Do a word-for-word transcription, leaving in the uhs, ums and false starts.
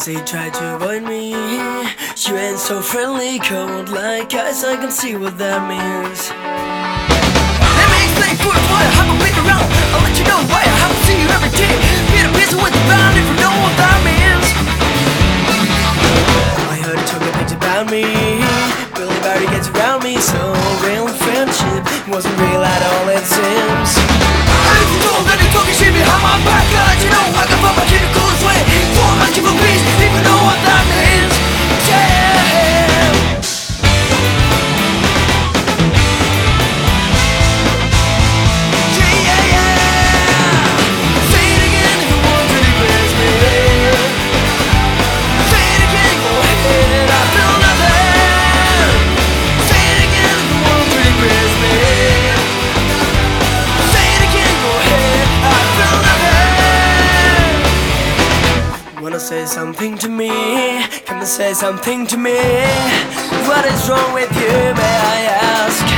they try to avoid me. You ain't so friendly, cold like ice, I can see what that means. Let me explain first why I haven't been around. I'll let you know why I haven't seen you every day. Be the busy with the bound if you know what that means. I heard it took a picture about me. Billy Barry gets around me, so real friendship wasn't real at all, it seems. And if you told that you're talking shit behind my back, I'll let you know I can find my kid the coolest way. For my give a peace, if you know what that means. Damn. Yeah, yeah, yeah. Say it again if you want to replace me. Say it again, go ahead, I feel nothing. Say it again if you want to replace me. Say it again, go ahead, I feel nothing. Wanna say something to me? Come and say something to me. What is wrong with you, may I ask?